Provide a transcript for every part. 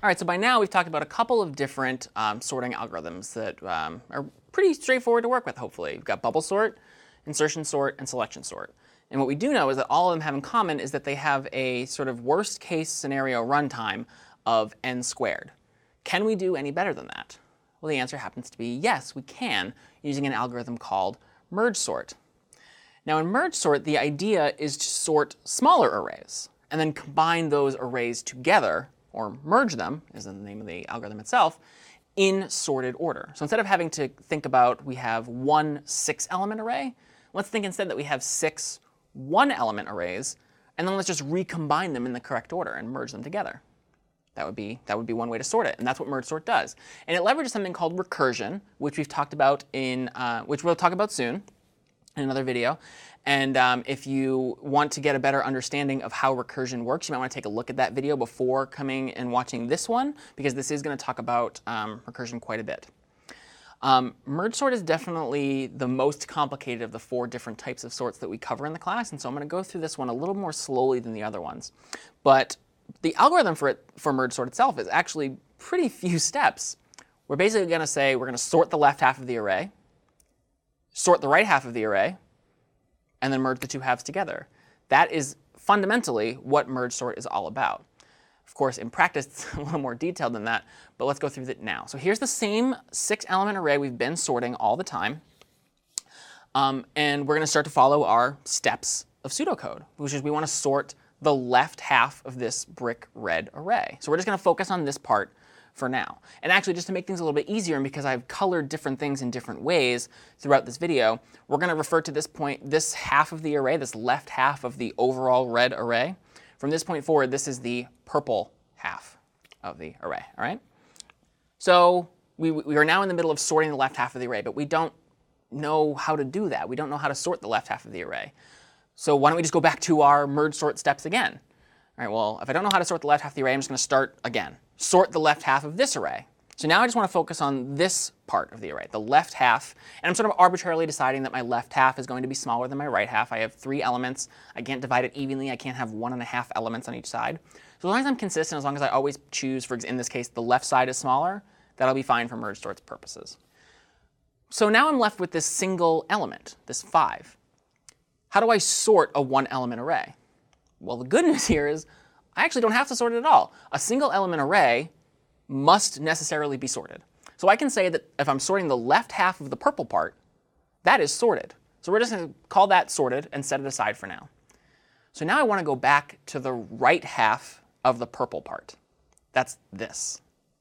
All right, so by now we've talked about a couple of different sorting algorithms that are pretty straightforward to work with, hopefully. We've got bubble sort, insertion sort, and selection sort. And what we do know is that all of them have in common is that they have a sort of worst case scenario runtime of n squared. Can we do any better than that? Well, the answer happens to be yes, we can, using an algorithm called merge sort. Now in merge sort, the idea is to sort smaller arrays and then combine those arrays together, or merge them, is the name of the algorithm itself, in sorted order. So instead of having to think about we have one 6-element array, let's think instead that we have 6 1-element arrays, and then let's just recombine them in the correct order and merge them together. That would be one way to sort it, and that's what merge sort does. And it leverages something called recursion, which we've talked about which we'll talk about soon in another video. And if you want to get a better understanding of how recursion works, you might want to take a look at that video before coming and watching this one, because this is going to talk about recursion quite a bit. Merge sort is definitely the most complicated of the 4 different types of sorts that we cover in the class, and so I'm going to go through this one a little more slowly than the other ones. But the algorithm for merge sort itself is actually pretty few steps. We're basically going to say we're going to sort the left half of the array, sort the right half of the array, and then merge the 2 halves together. That is fundamentally what merge sort is all about. Of course, in practice, it's a little more detailed than that, but let's go through it now. So here's the same 6-element array we've been sorting all the time. And we're going to start to follow our steps of pseudocode, which is we want to sort the left half of this brick red array. So we're just going to focus on this part for now. And actually, just to make things a little bit easier, and because I've colored different things in different ways throughout this video, we're going to refer to this half of the array, this left half of the overall red array. From this point forward, this is the purple half of the array, all right? So we are now in the middle of sorting the left half of the array, but we don't know how to do that. We don't know how to sort the left half of the array. So why don't we just go back to our merge sort steps again? All right, well, if I don't know how to sort the left half of the array, I'm just going to start again. Sort the left half of this array. So now I just want to focus on this part of the array, the left half. And I'm sort of arbitrarily deciding that my left half is going to be smaller than my right half. I have 3 elements. I can't divide it evenly. I can't have 1.5 elements on each side. So as long as I'm consistent, as long as I always choose, in this case, the left side is smaller, that'll be fine for merge sort's purposes. So now I'm left with this single element, this 5. How do I sort a 1-element array? Well, the good news here is I actually don't have to sort it at all. A single element array must necessarily be sorted. So I can say that if I'm sorting the left half of the purple part, that is sorted. So we're just going to call that sorted and set it aside for now. So now I want to go back to the right half of the purple part. That's this.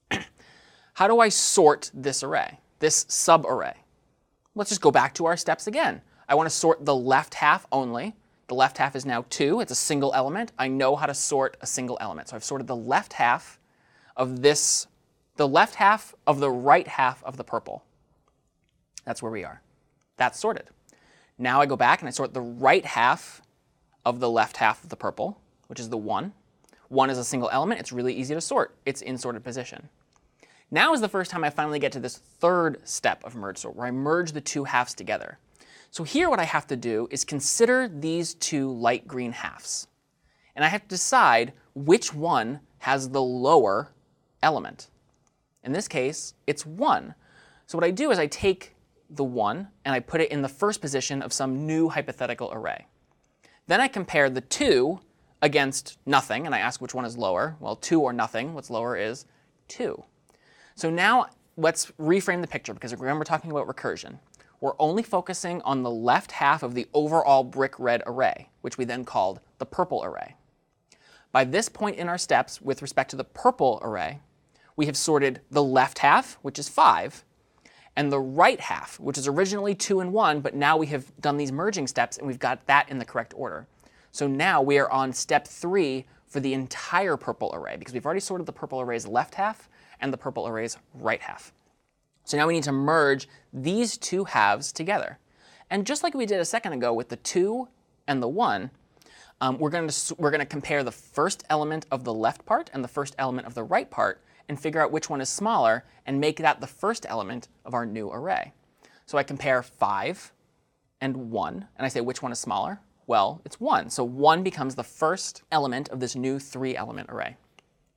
How do I sort this array, this subarray? Let's just go back to our steps again. I want to sort the left half only. The left half is now 2. It's a single element. I know how to sort a single element. So I've sorted the left half of this, the left half of the right half of the purple. That's where we are. That's sorted. Now I go back and I sort the right half of the left half of the purple, which is the 1. 1 is a single element. It's really easy to sort. It's in sorted position. Now is the first time I finally get to this 3rd step of merge sort, where I merge the 2 halves together. So here what I have to do is consider these 2 light green halves. And I have to decide which one has the lower element. In this case, it's 1. So what I do is I take the 1 and I put it in the first position of some new hypothetical array. Then I compare the 2 against nothing, and I ask which one is lower. Well, 2 or nothing, what's lower is 2. So now let's reframe the picture, because remember we're talking about recursion. We're only focusing on the left half of the overall brick red array, which we then called the purple array. By this point in our steps, with respect to the purple array, we have sorted the left half, which is 5, and the right half, which is originally 2 and 1, but now we have done these merging steps and we've got that in the correct order. So now we are on step 3 for the entire purple array, because we've already sorted the purple array's left half and the purple array's right half. So now we need to merge these 2 halves together. And just like we did a second ago with the 2 and the 1, we're going to compare the first element of the left part and the first element of the right part and figure out which one is smaller and make that the first element of our new array. So I compare 5 and 1, and I say which one is smaller? Well, it's 1. So 1 becomes the first element of this new 3-element array.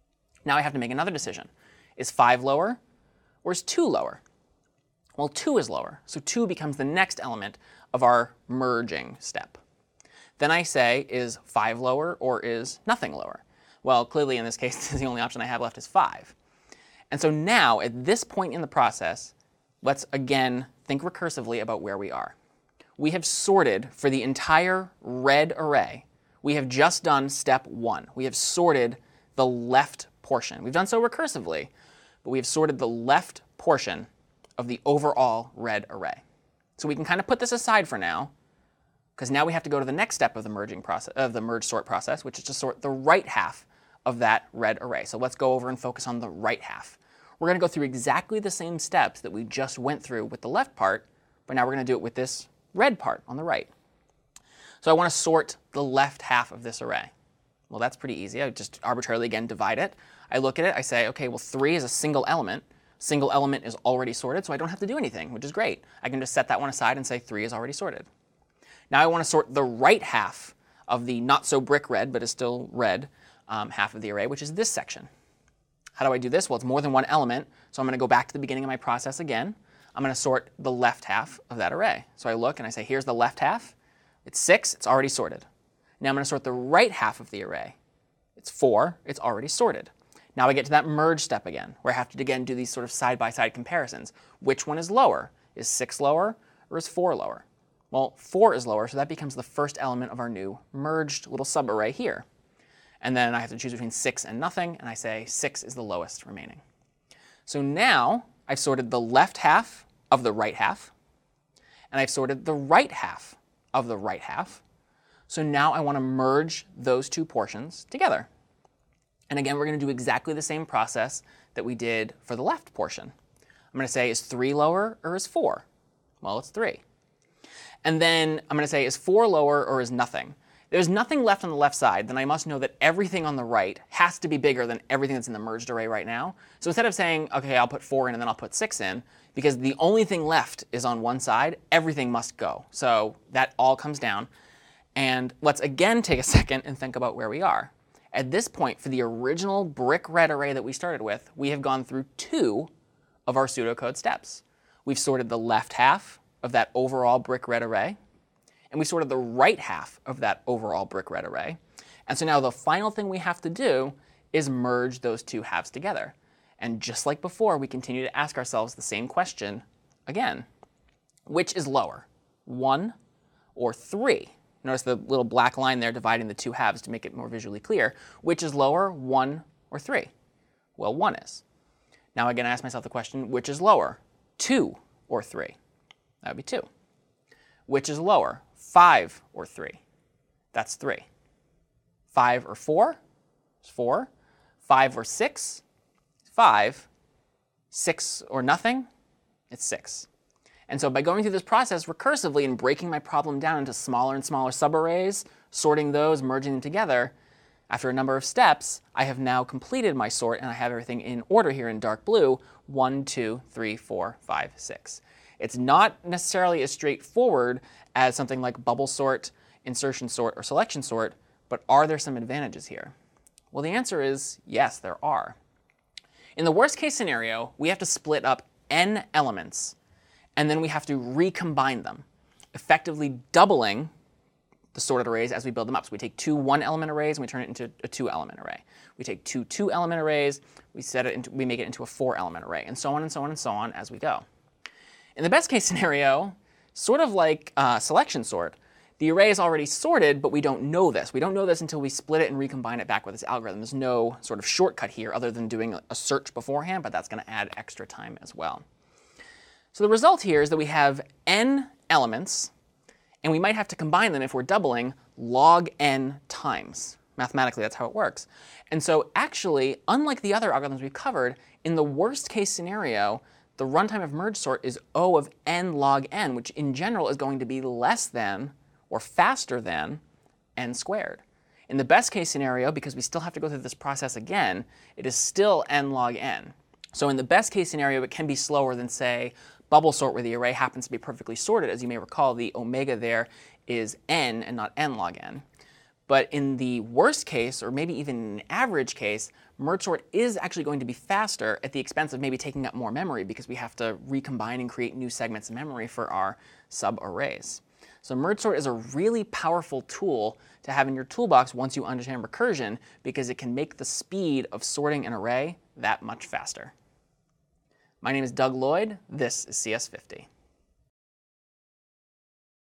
Now I have to make another decision. Is 5 lower or is 2 lower? Well, 2 is lower, so 2 becomes the next element of our merging step. Then I say, is 5 lower or is nothing lower? Well, clearly in this case, the only option I have left is 5. And so now, at this point in the process, let's again think recursively about where we are. We have sorted for the entire red array. We have just done step 1. We have sorted the left portion. We've done so recursively, but we have sorted the left portion of the overall red array. So we can kind of put this aside for now, because now we have to go to the next step of the merge sort process, which is to sort the right half of that red array. So let's go over and focus on the right half. We're going to go through exactly the same steps that we just went through with the left part, but now we're going to do it with this red part on the right. So I want to sort the left half of this array. Well, that's pretty easy. I just arbitrarily, again, divide it. I look at it. I say, OK, well, 3 is a single element. Single element is already sorted, so I don't have to do anything, which is great. I can just set that one aside and say 3 is already sorted. Now I want to sort the right half of the not so brick red, but is still red, half of the array, which is this section. How do I do this? Well, it's more than one element, so I'm going to go back to the beginning of my process again. I'm going to sort the left half of that array. So I look and I say, here's the left half. It's 6. It's already sorted. Now I'm going to sort the right half of the array. It's 4. It's already sorted. Now I get to that merge step again, where I have to, again, do these sort of side-by-side comparisons. Which one is lower? Is 6 lower or is 4 lower? Well, 4 is lower, so that becomes the first element of our new merged little subarray here. And then I have to choose between 6 and nothing, and I say 6 is the lowest remaining. So now I've sorted the left half of the right half, and I've sorted the right half of the right half. So now I want to merge those two portions together. And again, we're going to do exactly the same process that we did for the left portion. I'm going to say, is 3 lower or is 4? Well, it's 3. And then I'm going to say, is 4 lower or is nothing? There's nothing left on the left side, then I must know that everything on the right has to be bigger than everything that's in the merged array right now. So instead of saying, OK, I'll put 4 in and then I'll put 6 in, because the only thing left is on one side, everything must go. So that all comes down. And let's again take a second and think about where we are. At this point, for the original brick red array that we started with, we have gone through 2 of our pseudocode steps. We've sorted the left half of that overall brick red array, and we sorted the right half of that overall brick red array. And so now the final thing we have to do is merge those 2 halves together. And just like before, we continue to ask ourselves the same question again. Which is lower, 1 or 3? Notice the little black line there dividing the 2 halves to make it more visually clear. Which is lower, 1 or 3? Well, 1 is. Now again, I ask myself the question, which is lower, 2 or 3? That would be 2. Which is lower, 5 or 3? That's 3. 5 or 4? It's 4. 5 or 6? 5. 6 or nothing? It's 6. And so by going through this process recursively and breaking my problem down into smaller and smaller subarrays, sorting those, merging them together, after a number of steps, I have now completed my sort and I have everything in order here in dark blue, 1, 2, 3, 4, 5, 6. It's not necessarily as straightforward as something like bubble sort, insertion sort, or selection sort, but are there some advantages here? Well, the answer is yes, there are. In the worst case scenario, we have to split up n elements, and then we have to recombine them, effectively doubling the sorted arrays as we build them up. So we take 2 one-element arrays and we turn it into a 2-element array. We take 2 two-element arrays, we make it into a 4-element array, and so on and so on and so on as we go. In the best case scenario, sort of like selection sort, the array is already sorted, but we don't know this. We don't know this until we split it and recombine it back with this algorithm. There's no sort of shortcut here other than doing a search beforehand, but that's going to add extra time as well. So the result here is that we have n elements, and we might have to combine them if we're doubling log n times. Mathematically, that's how it works. And so actually, unlike the other algorithms we've covered, in the worst case scenario, the runtime of merge sort is O of n log n, which in general is going to be less than or faster than n squared. In the best case scenario, because we still have to go through this process again, it is still n log n. So in the best case scenario, it can be slower than, say, bubble sort, where the array happens to be perfectly sorted. As you may recall, the omega there is n and not n log n. But in the worst case, or maybe even an average case, merge sort is actually going to be faster at the expense of maybe taking up more memory because we have to recombine and create new segments of memory for our subarrays. So merge sort is a really powerful tool to have in your toolbox once you understand recursion, because it can make the speed of sorting an array that much faster. My name is Doug Lloyd. This is CS50.